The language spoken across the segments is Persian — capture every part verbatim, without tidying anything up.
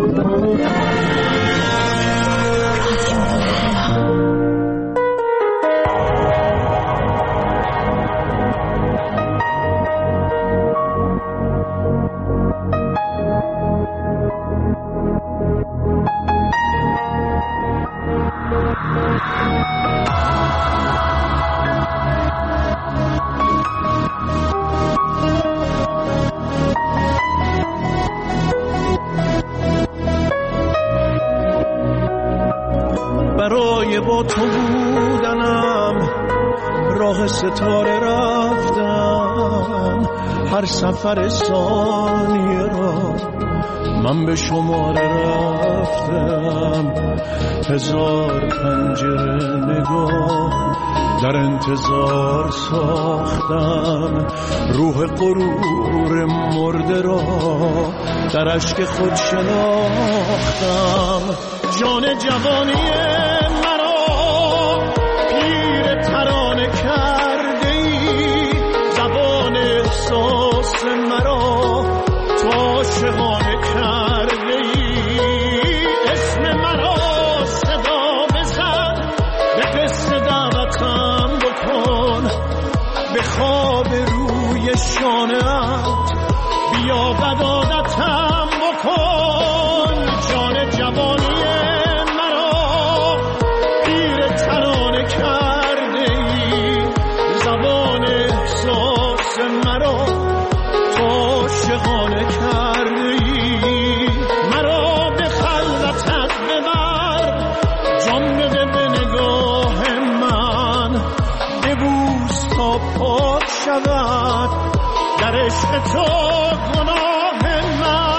برای با تو بودنم راه ستاره رفتم، هر سفر ثانیه را من به شماره رفتم. هزار پنجره نگاه در انتظار ساختم، روح غرور مرده را در اشک خود شناختم. جان جوانی مرا پیر ترانه کرده ای، زبان احساس مرا تو عاشقانه کرده ای. اسم مرا صدا بزن، به قصه دعوتم بکن، به خواب روی شانه‌ات بیا بدادتم بکن. جان جوانی مرا پیر ترانه کرده ای، زبان احساس مرا تو عاشقانه کرده ای. مرا به خلوتت ببر، جان بده به نگاه من، ببوس تا پاک شود در عشق تو گناه من.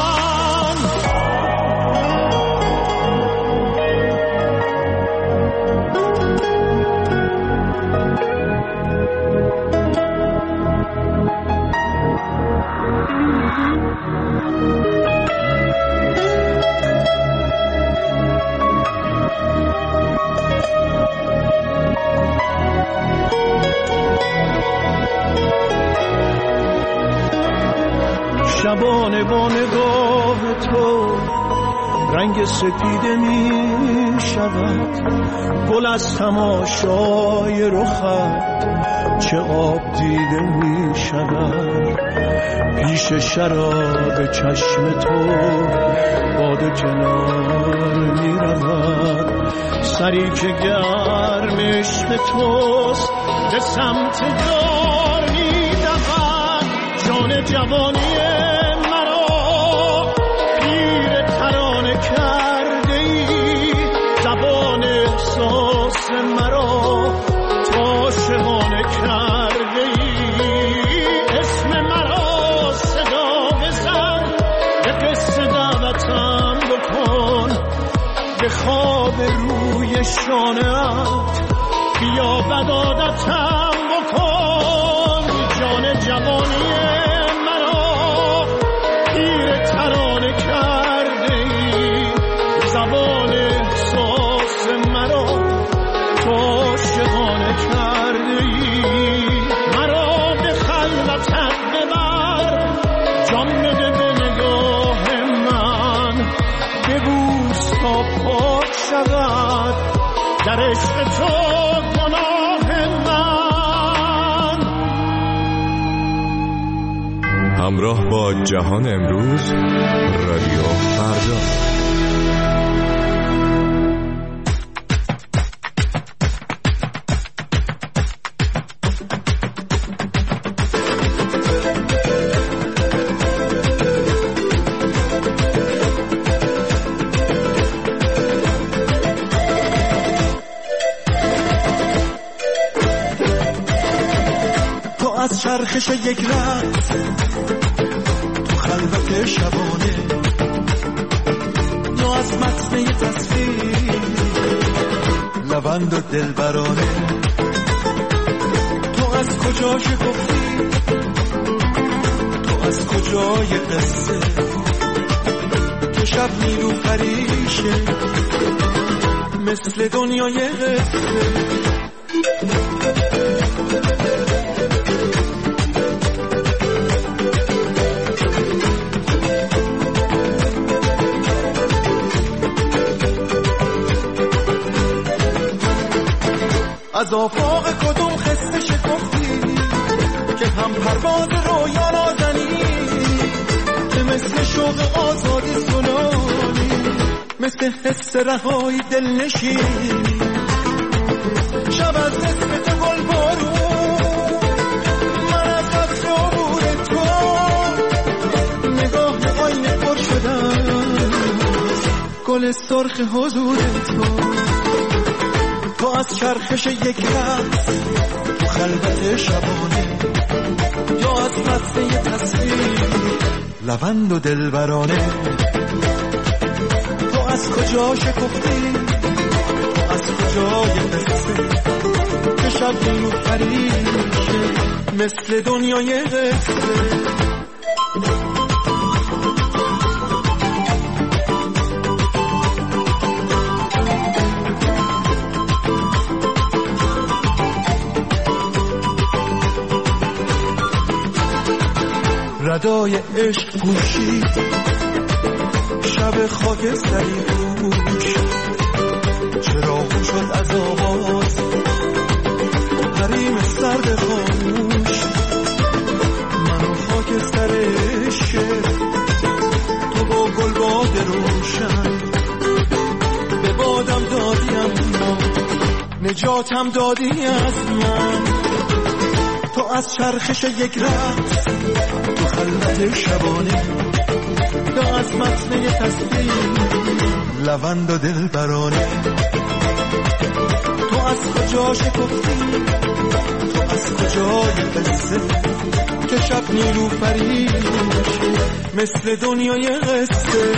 شبانه با نگاه تو رنگ سپیده می شود، گل از تماشای رخت چه آب دیده می شود. پیش شراب چشم تو باده کنار می رود، سری که گرم عشق توست به سمت دار می دود. جان جوانی مرا پیر ترانه کرده ای، زبان احساس مرا تو عاشقانه کرده ای. اسم مرا صدا بزن، به قصه دعوتم بکن، به خواب روی شانه‌ات بیا بدادتم بکن. جان جوانی مرا پیر ترانه کرده ای، زبان احساس مرا تو عاشقانه کرده ای. مرا به خلوتت ببر، جان بده به نگاه من، ببوس تا پاک شود در عشق تو گناه من. همراه با جهان امروز، رادیو فردا. از چرخش یک رقص تو خلوت شبانه، یا از متن تصویر لبند و دلبرانه. تو از کجا شکفتی، تو از کجای قصه، تو شب نیرو خریشه مثل دنیای قصه. از آفاق کدوم خسته شکفتی که هم پرواز رویا نازنی، که مثل شوق آزادی سلانی، مثل حس رهایی دل نشینی. شب از اسم تو گل بارون، من از قطر عبور تو، نگاه آینه پر شدن گل سرخ حضور تو. تو از چرخش یک رقص تو خلوت شبانه، یا از متن یه تصویر لبند و دلبرانه. تو از کجا شکفتی، تو از کجای قصه که شب نیرو پریشه مثل دنیای قصه. ردای عشق پوشید شب خاک سری روش، چراغ شد از آواز حریم سرد خاموش. منو خاک سرش تو با گل باد روشن، به بادم دادیم ما نجاتم دادی از من. تو از چرخش یک رقص تو خلوت شبانه، یا از متن تصویر لبند و دلبرانه. تو از کجا شکفتی، تو از کجای قصه که شب نیرو پریشه مثل دنیای قصه.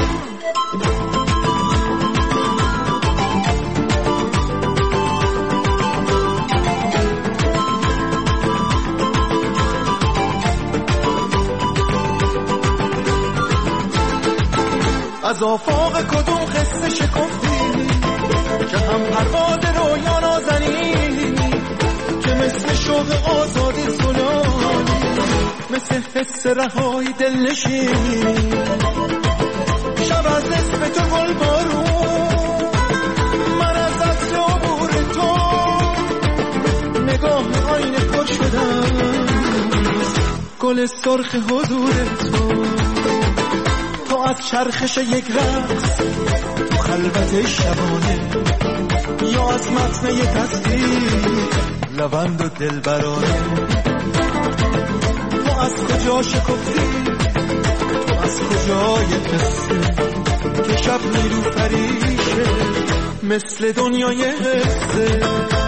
از آفاق کدوم قصه شکفتی که هم پرواز رویا نازنی، که مثل شوق آزادی سلانی، مثل حس رهایی دل نشینی. شب از اسم تو گل بارون، من از عطر عبور تو، نگاه آینه پر شدن گل سرخ حضور تو. تو از چرخش یک رقص تو خلوت شبانه، یا از متن یه تصویر لبند و دلبرانه. تو از کجا شکفتی، تو از کجای قصه که شب نیرو پریشه مثل دنیای قصه.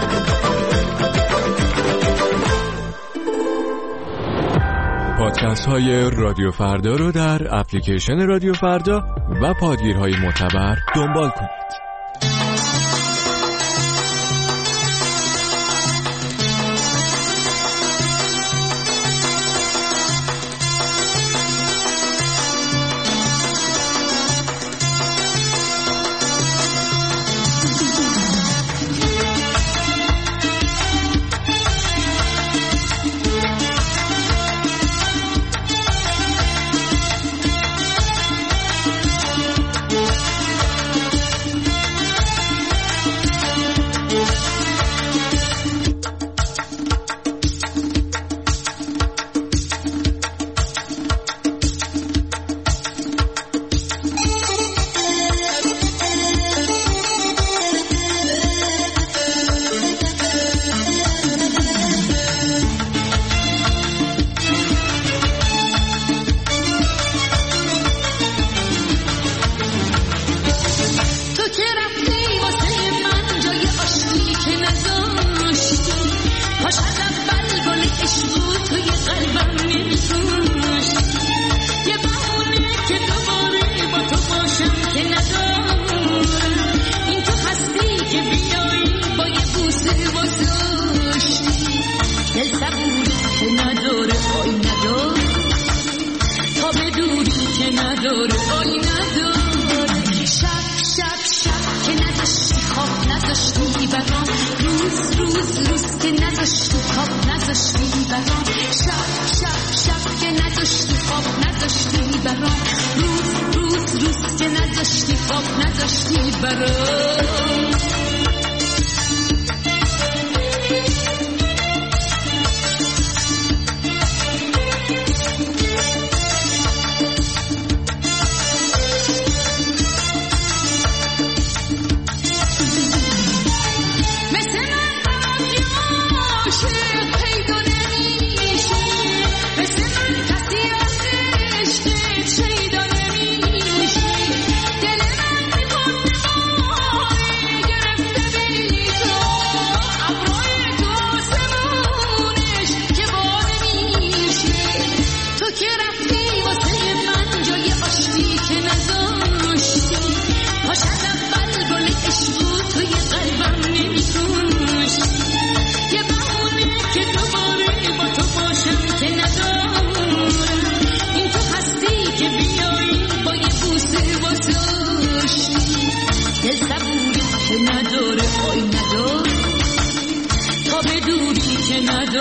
پادکست های رادیو فردا رو در اپلیکیشن رادیو فردا و پادگیرهای معتبر دنبال کنید.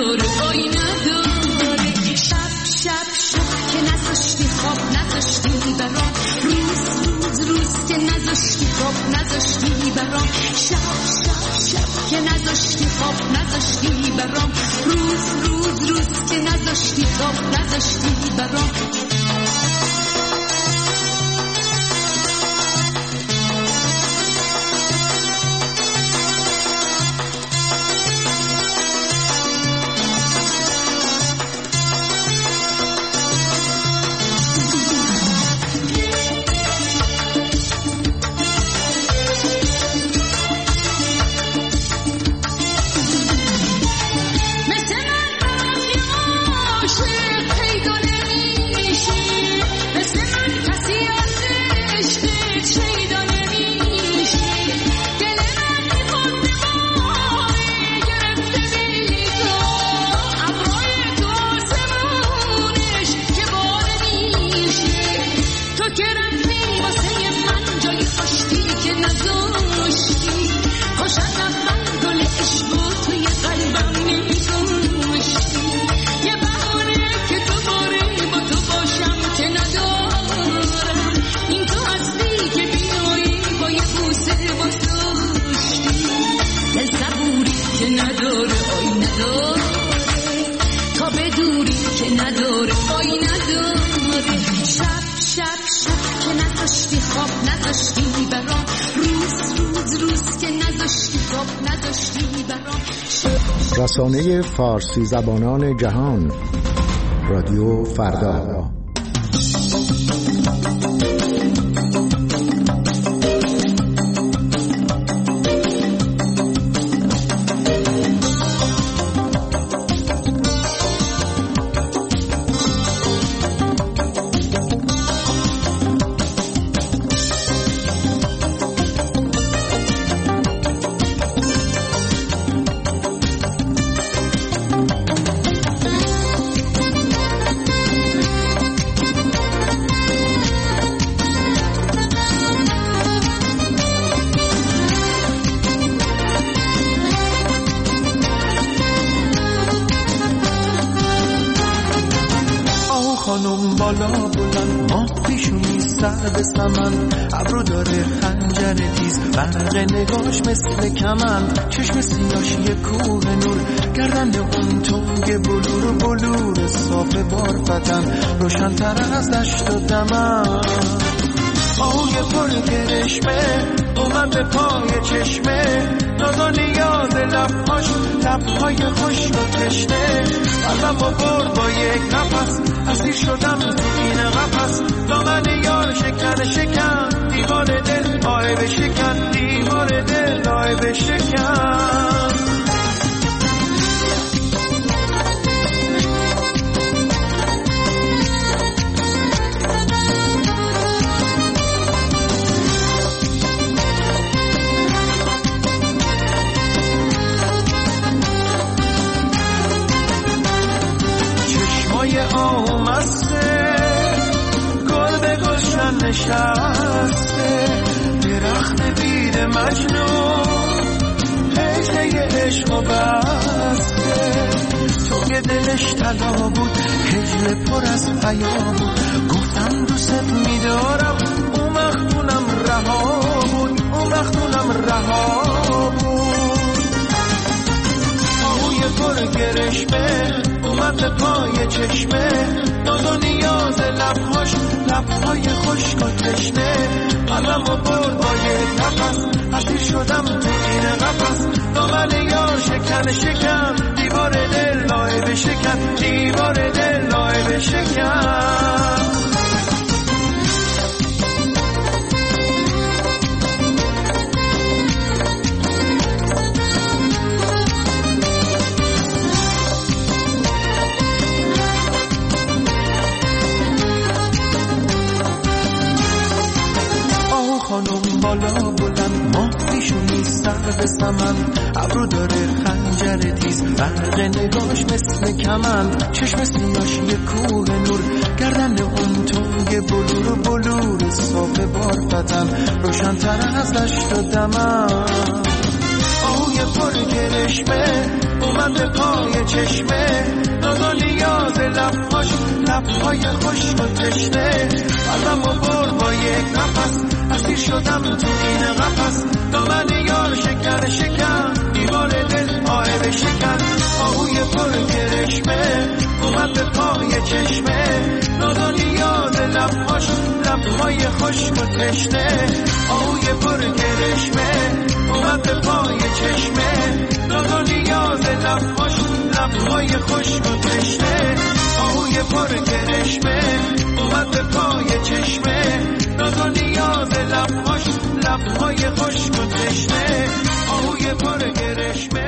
نداره وای نداره. شب شب شب که نذاشتی خواب نذاشتی برام، روز روز روز که نذاشتی خواب نذاشتی برام، شب شب شب که نذاشتی خواب نذاشتی برام، روز روز روز که نذاشتی خواب نذاشتی برام. رسانه فارسی زبانان جهان، رادیو فردا. خانم بالا بلند ماه پیشونی سر به سمن، ابرو داره خنجر تیز برق نگاش مثل کمند، چشم سیاش یه کوه نور، گردن اون تنگ بلور و بلور صاف بارفتن، روشن‌تر از دشت و دمن. آهوی پر گرشمه اومد به پای چشمه، ناز و نیاز لبهاش لبهای خشک و تشنه، قلبم و برد با یک نفس، اسیر شدم تو این قفس، دامن یار شکن شکن، دیوار دل آی بشکن، دیوار دل آی بشکن. آمسته گل به گلشن نشسته، درخت بید مجنون هجله عشق و بسته، تو که دلش طلا بود هجله پر از حیا بود، گفتم دوست میدارم اون مختونم رها بود، اون مختونم رها بود. آهوی پر گرشمه اومد به پای چشمه، ناز و نیاز لبهاش لبهای خشک و تشنه، قلم و برد با یک نفس، اسیر شدم تو این قفس، دامن یار شکن شکن، دیوار دل لای بشکن، دیوار دل لای بشکن. خانم بالا بلند ماه پیشونی سر به سمن، ابرو داره خنجر تیز برق نگاش مثل کمند، چشم سیاش یه کوه نور، گردن اون تنگ بلور و بلور صاف بارفتن، روشن‌تر از دشت و دمن. آهوی پر گرشمه اومد به پای چشمه نازا نیاز لبهاش لبهای خشک و تشنه قلبمو برد با یک نفس اسیر شدم تو این قفس دامن یار شکن شکن دیوار دل آهه شکن آهوی پر کرشمه اومد به پای چشمه نازا نیاز لبهاش لبهای خشک و تشنه آهوی پر کرشمه اومد به پای چشمه نازا نیاز لبهاش لبهای خشک و تشنه آهوی پر کرشمه اومد به پای چشمه نازا نیاز لبهاش لبهای خشک و تشنه آهوی پر کرشمه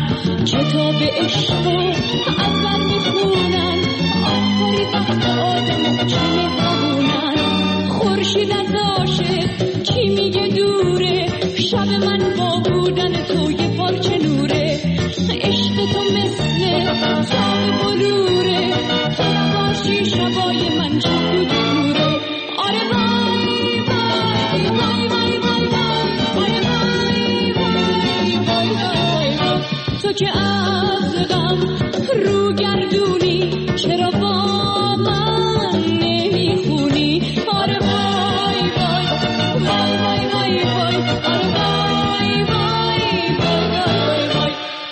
عشق و اول میخونن آخری وقت آدم بودن تو یه پارچه نوره، عشق تو مثل تاب بلوره، تو نباشی شبای من چه دوره. آره وای وای وای وای وای وای، آره وای وای وای وای، تو که از غم رو گردونی چرا با من نمیخونی. آره وای وای وای وای وای وای، آره وای وای وای وای.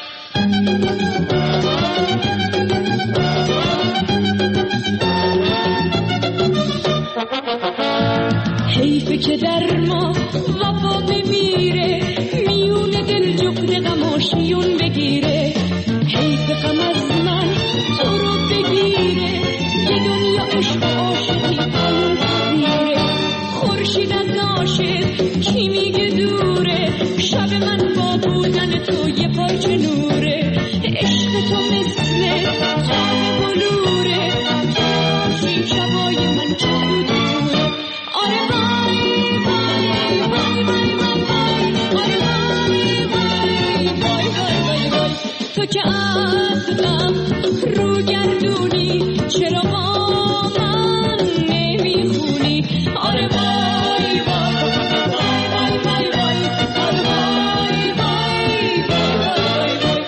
حیفه که در ما وفا بمیره، میون دل جغد غماشیون بگیره، حیف غم از من تو رو بگیره، یه دنیا عشق عاشقی کنون بگیره. خورشید از عاشق کی میگه دوره، شب من با بودن تو یه پارچه نوره، عشق تو مثل تاب بلوره، تو نباشی شبای من چه دوره. آره وای وای وای وای وای وای، آره وای وای وای وای وای، تو که از غم رو گردونی چرا با من نمیخونی. آره وای وای وای وای وای وای، آره وای وای وای وای.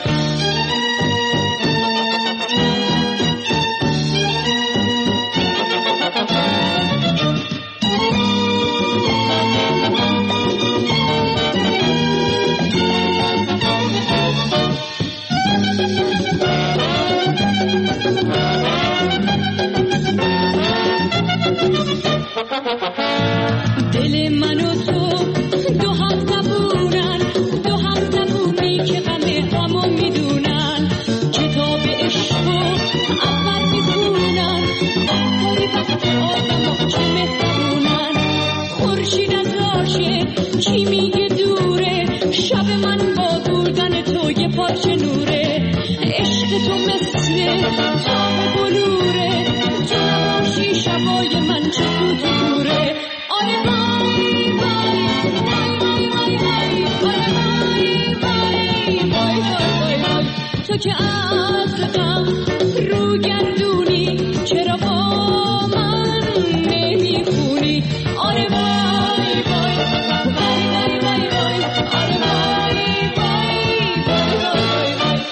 دل من و تو دو هم زبونن، دو هم زبونی که غم غمو میدونن، کتاب عشق و اول میخونن، دفتری وقت آدم چه مهربونن. خورشید از عاشق کی میگه دوره، شب من با بودن تو یه پارچه نوره، عشق تو مثل تاب بلوره، تو نباشی شبای من چه دوره. آره وای وای وای وای وای، آره وای وای وای وای وای، تو که از غم رو گردونی چرا با من نمیخونی. آره وای وای وای وای وای وای، آره وای وای وای وای وای.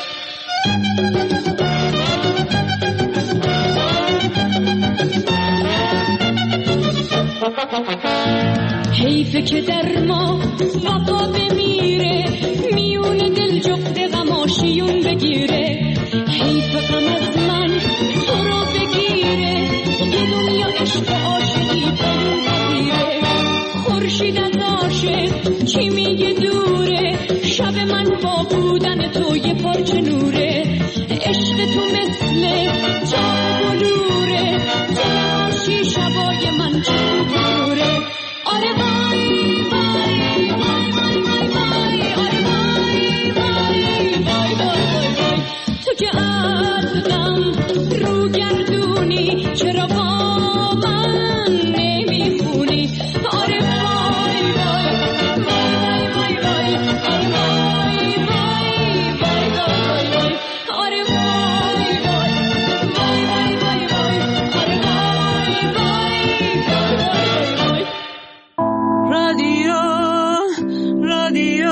حیفه که در ما وفا بمیره، میون دل جغد غماشیون بگیره، حیف غم از من تو رو بگیره، یه دنیا عشق عاشقی کنون بگیره. خورشید از عاشق کی میگه دوره، شب من با بودن تو یه پارچه نوره، عشق تو مثل تاب بلوره، تو نباشی شبای من چه دوره. آره وای وای وای وای وای وای، آره وای وای وای وای وای، تو که از غم رو گردونی چرا با من نمیخونی. آره وای وای وای وای وای، آره وای وای وای وای وای، آره وای وای وای وای وای، آره وای وای وای وای. رادیو رادیو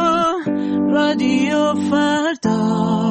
رادیو فردا.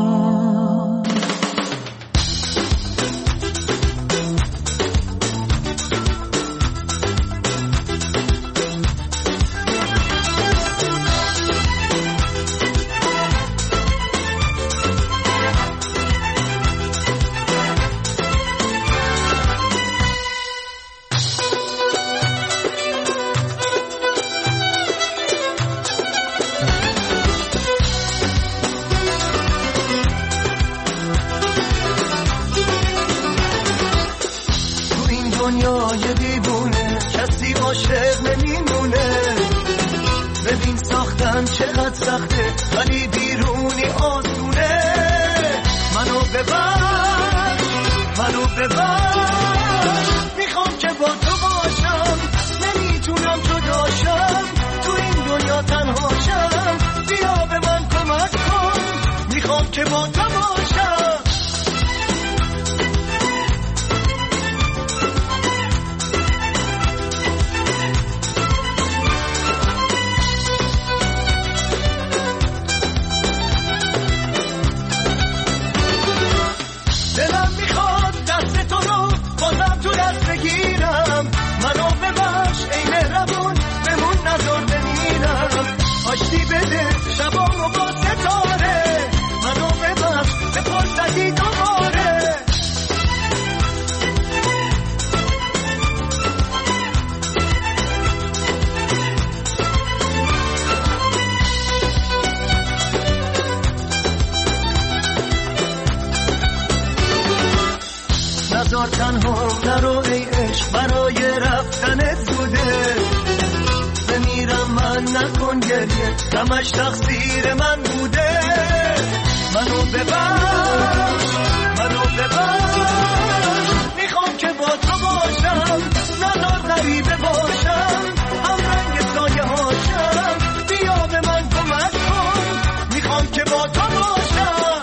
دنیای دیوونه کسی عاشق نمیمونه، ببین ساختن چقدر سخته ولی بیرونی آسونه. منو ببر منو ببر، میخوام که با تو باشم، نمیتونم جداشم، تو این دنیا تنهاشم. که با تو باشم. دلم میخواد دست تو رو بازم تو دست بگیرم، منو ببخش ای مهربون بمون نذار بمیرم. آشتی بده شبامو با ستاره، منو ببخش به فرصتی دوباره. نذار تنها نرو ای عشق، برای رفتنت زوده. بمیرم من نکن گریه، غمش تقصیر من بوده. منو ببخش منو ببخش، میخوام که با تو باشم، نذار غریبه باشم، هم رنگ سایه هاشم. بیا به من کمک کن، میخوام که با تو باشم.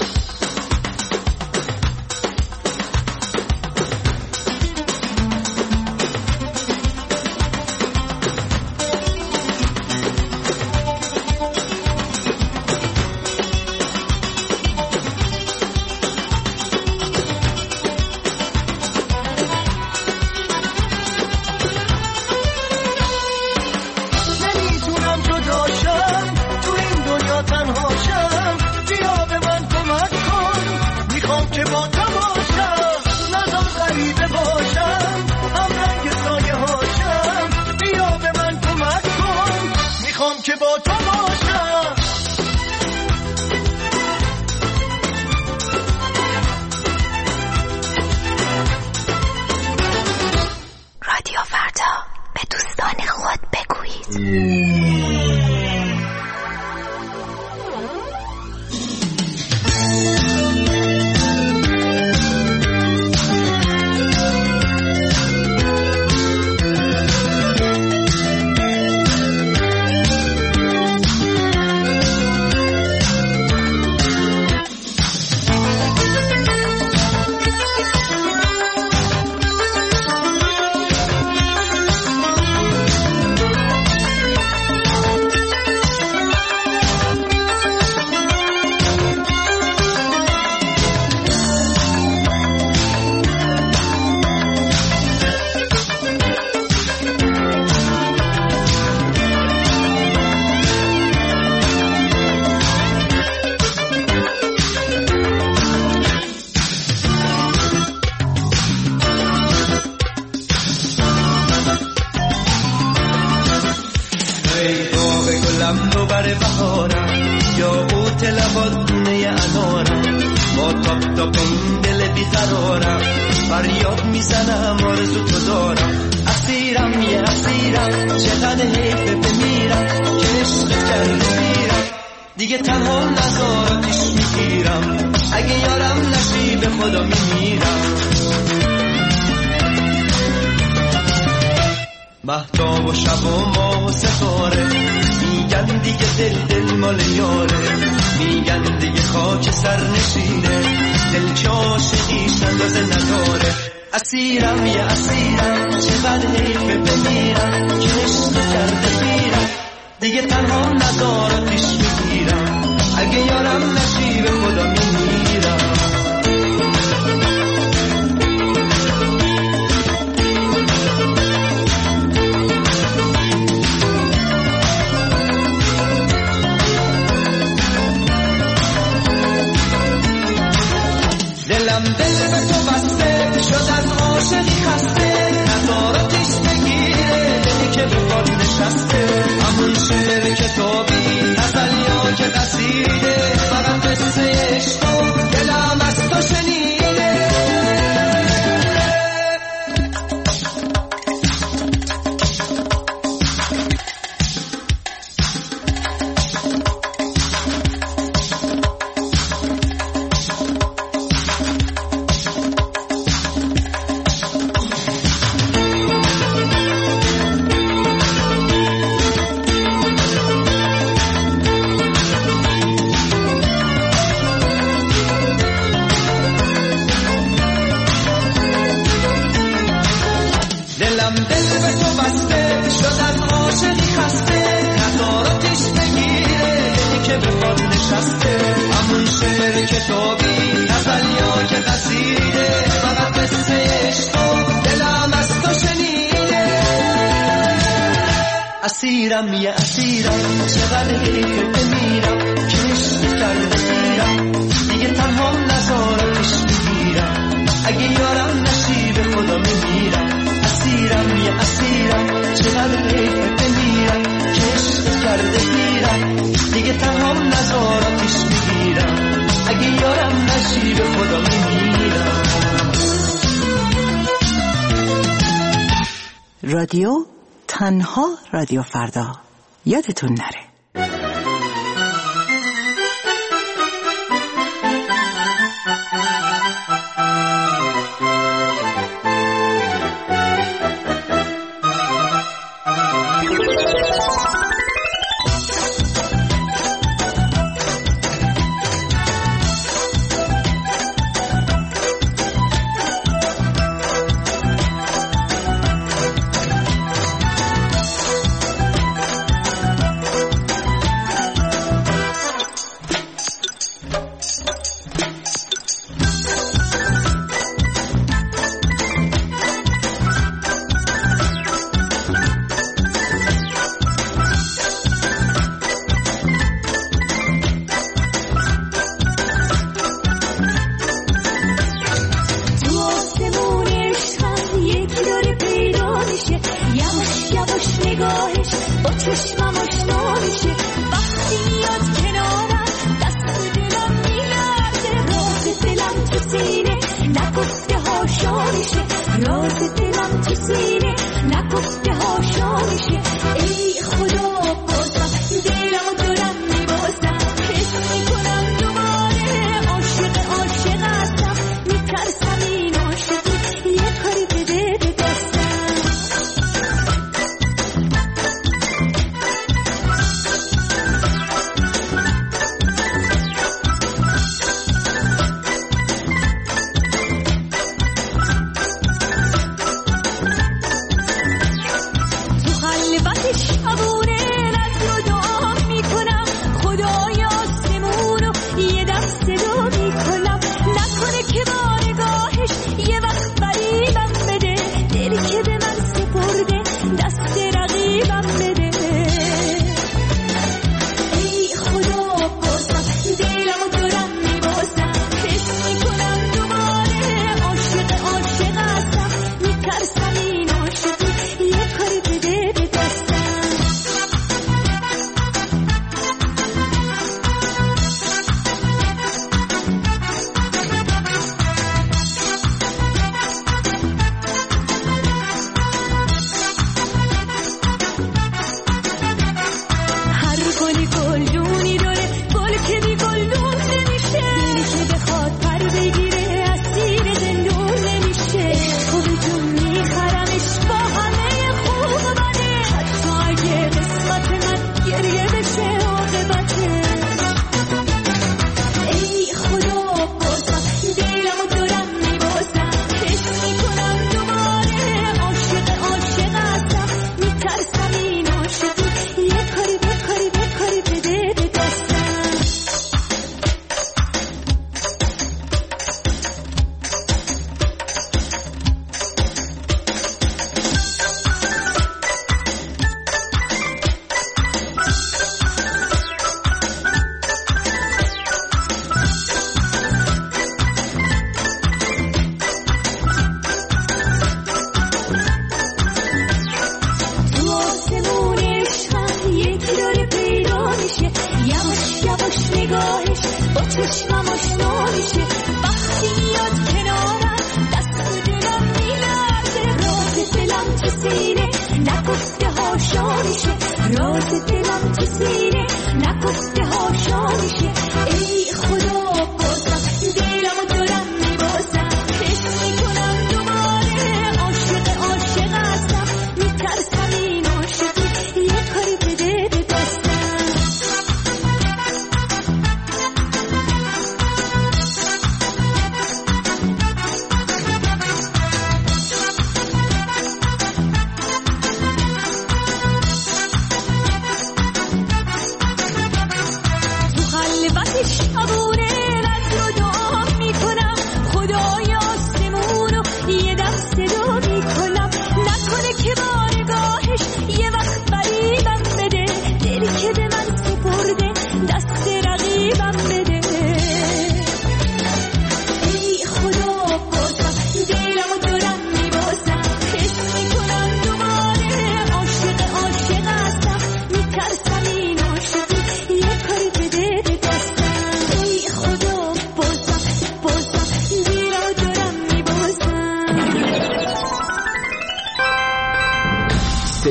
مهتاب و شب و ماه و ستاره میگن دیگه دل دل مال یاره، میگن دیگه خاک سر نشینه، دل که عاشقیش اندازه نداره. اسیرم یه اسیرم چقدر حیفه بمیرم که عشق کرده میرم، دیگه تنها نزارتش میگیرم، اگه یارم نشی به خدا میمیرم. دلم دل به تو بسته شد از عاشقی خسته، نظارتش بگیره دلی که به پاد نشسته، همون شعر کتابی غزلیا که قصیده، فقط قصه عشق و دلم از تو شنیده. نشسته، همون شعر کتابی غزلیا که قصیده، فقط قصه عشق دلم از تو شنیده. اسیرم یه اسیرم، چقدر حیفه بمیرم که عشق کرده گیرم، دیگه تنها نزارتش میگیرم، اگه یارم نصیب خدا میمیرم. اسیرم یه اسیرم، چقدر حیفه بمیرم که عشق کرده گیرم، دیگه تنها نزارتش میگیرم، اگه یارم نصیب خدا میمیرم. رادیو تنها رادیو فردا، یادتون نره.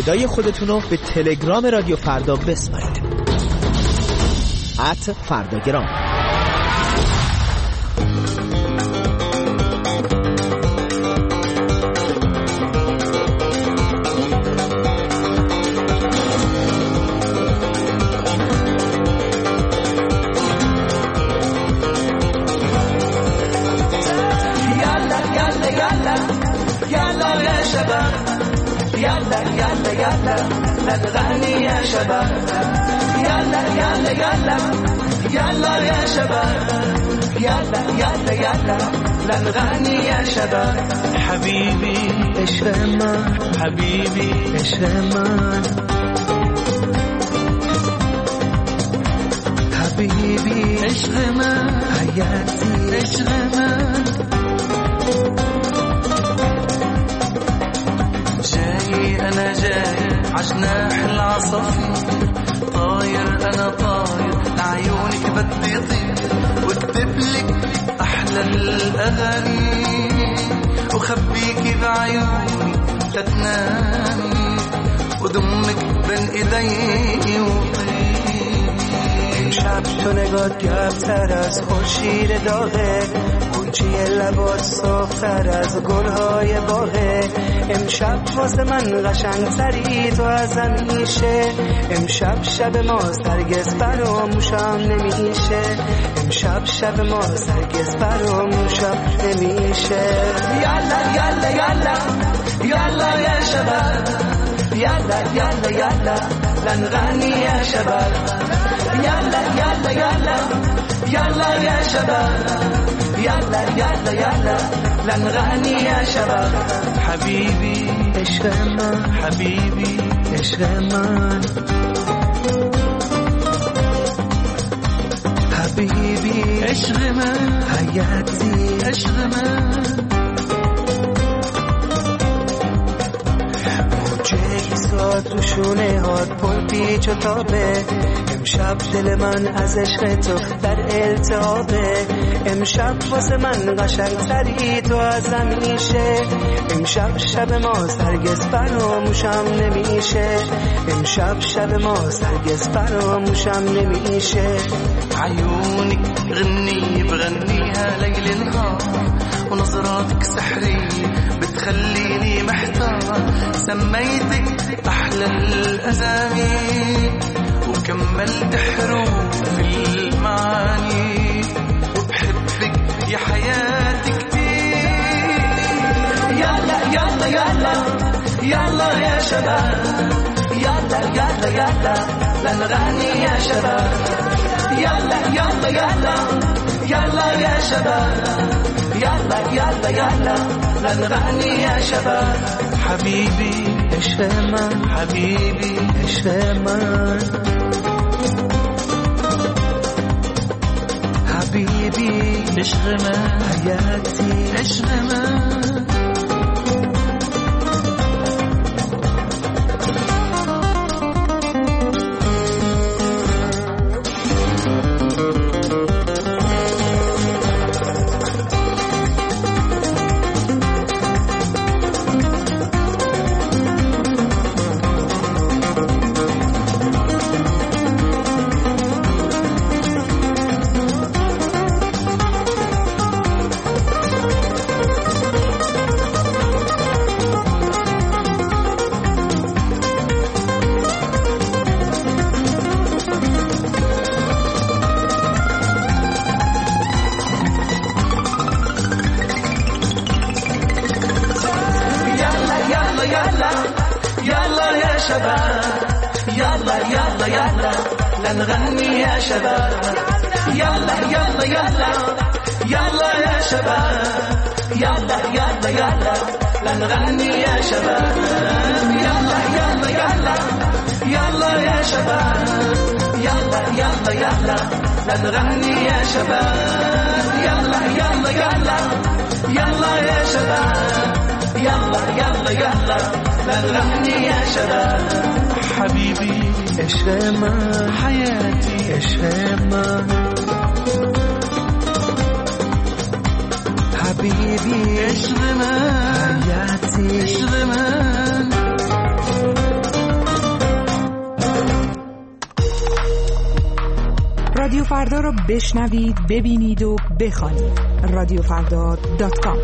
صدای خودتون رو به تلگرام رادیو فردا بسپارید. ات فرداگرام. نغني يا شباب يلا يلا يلا يلا يا شباب يلا يلا يلا نغني يا شباب حبيبي اشرمان حبيبي اشرمان حبيبي اشرمان حياتي اشرمان جاي انا جاي عجناح العصافير طاير انا طاير لعيونك بدي طير واكتب لك احلى الاغاني وخبيكي بعيوني تتنامي ودمك بين ايدي وطير امشب تو نگات گرمتر از خورشید داغه گلچه لبات صافتر از گلهای باغه امشب واسه من قشنگتری تو از همیشه امشب شب ما هرگز فراموشم نمیشه امشب شب ما هرگز فراموشم نمیشه یالا یالا یالا یالا یا شباب یالا یالا یالا نغني يا شباب يلا يلا يلا يلا يا شباب يلا يلا يلا نغني يا شباب حبيبي اشرمان حبيبي اشرمان حبيبي اشرمان حياتي اشرمان موجه تو شونه هات پل پیچ و تابه امشب دل من از عشق تو در التهابه امشب واسه من قشنگتری تو از همیشه امشب شب ما هرگز فراموشم نمیشه امشب شب ما هرگز فراموشم نمیشه عيونك غني بغنيها ليل نهار ونظراتك سحرية بتخليني محتار سميتك أحلى الأسامي وكملت حروف المعاني وبحبك يا حياتي كتير يلا يلا يلا يلا يا شباب يلا يلا يلا لنغني يا شباب يلا يلا يلا يلا يا شباب يلا يلا يلا نغني يا شباب حبيبي اشرمان حبيبي اشرمان حبيبي اشرمان حياتي اشرمان نغني يا شباب يلا يلا يلا يلا يا شباب يلا يلا يلا نغني يا شباب يلا يلا يلا يلا يا شباب يلا يلا يلا نغني يا شباب يلا يلا يلا يلا يا شباب يلا يلا يلا نغني يا شباب حبيبي اشرمان حياتي اشرمان حبيبي اشرمان حياتي اشرمان رادیو فردا را بشنوید، ببینید و بخوانید. رادیو فردا دات کام.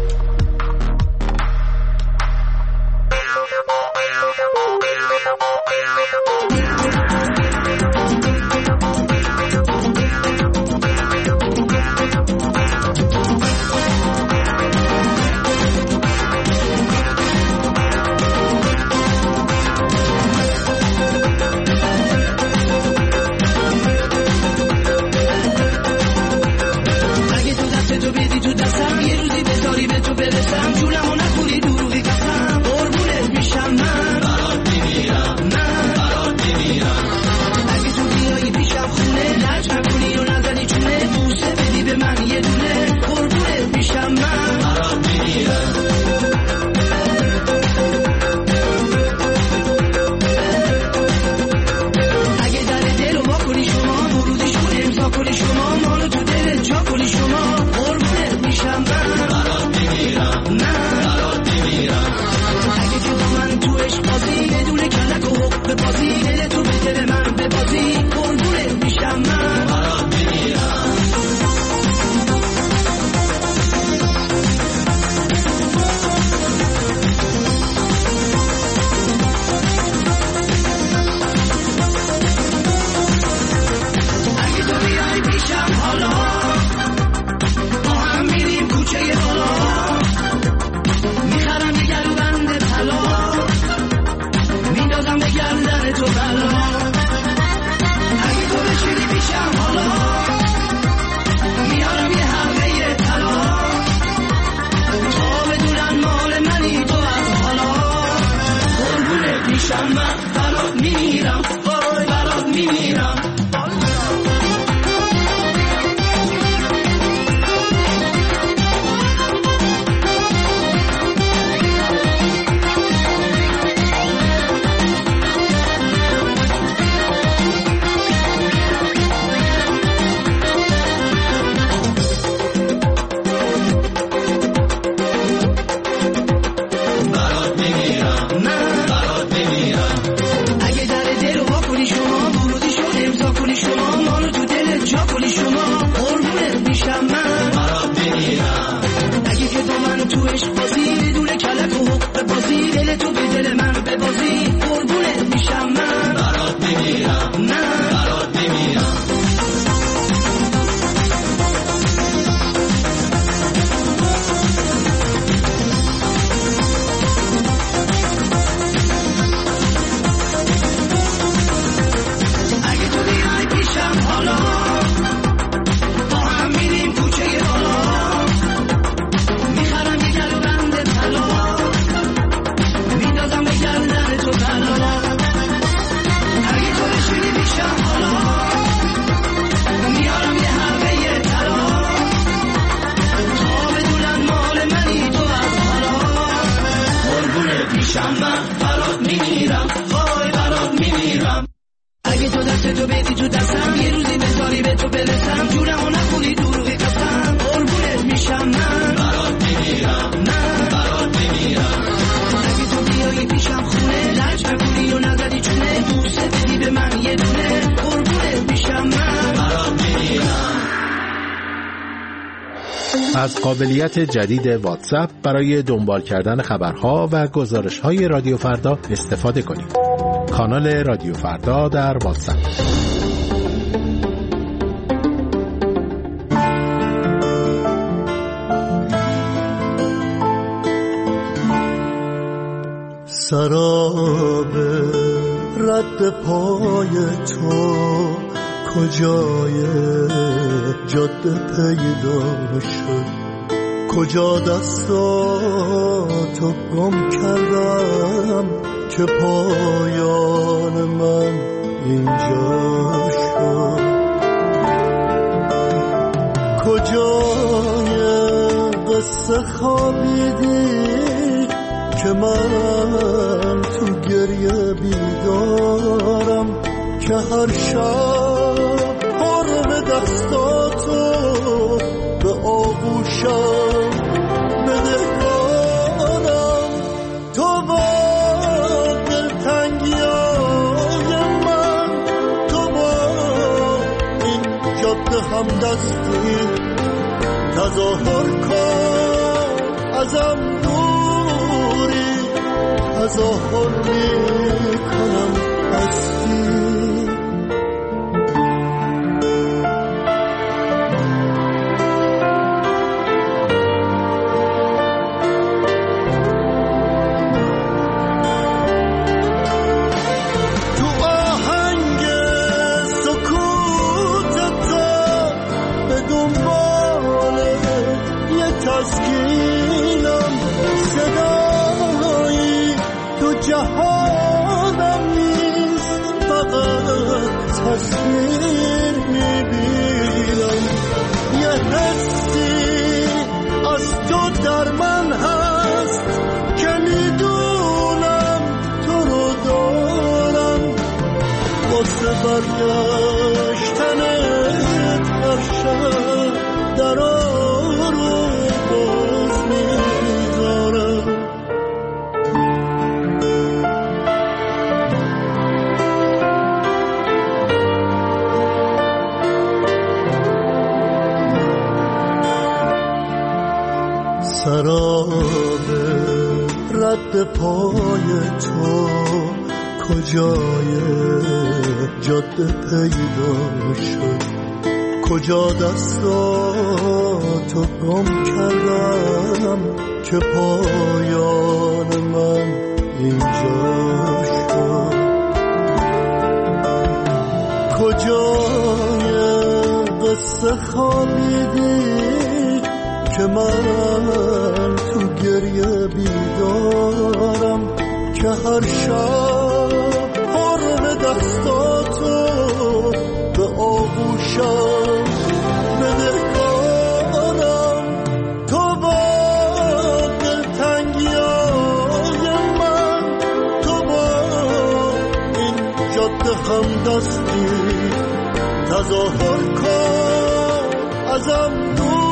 از قابلیت جدید واتساپ برای دنبال کردن خبرها و گزارش‌های رادیو فردا استفاده کنید. کانال رادیو فردا در واتساپ. سراب رد پای تو کجای جاده پیدا شد، کجا دستاتو گم کردم که پایان من اینجا شد، کجای قصه خوابیدی که من تو گریه بیدارم، که هر شب پر دستاتو به آغوشم بدهکارم، تو با دلتنگیای من، تو با این جاده همدستی تظاهر کن ازم دوری تظاهر میکنم هستی جهانم نیست فقط تصویر میبینم یه حسی از تو در من هست که میدونم تو رو دارم واسه برگشتنت هر شب درا رو باز میذارم سراب رد پای تو کجای جاده پیدا شد کجا دستاتو گم کردم که پایان من اینجا شد کجای قصه خوابیدی که من تو گریه بیدارم که هر شب حرم دستاتو به آغوشم بدهکارم تو با دلتنگیای من تو با این جاده همدستی تظاهر کن ازم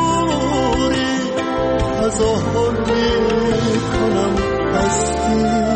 تظاهر میکنم هستی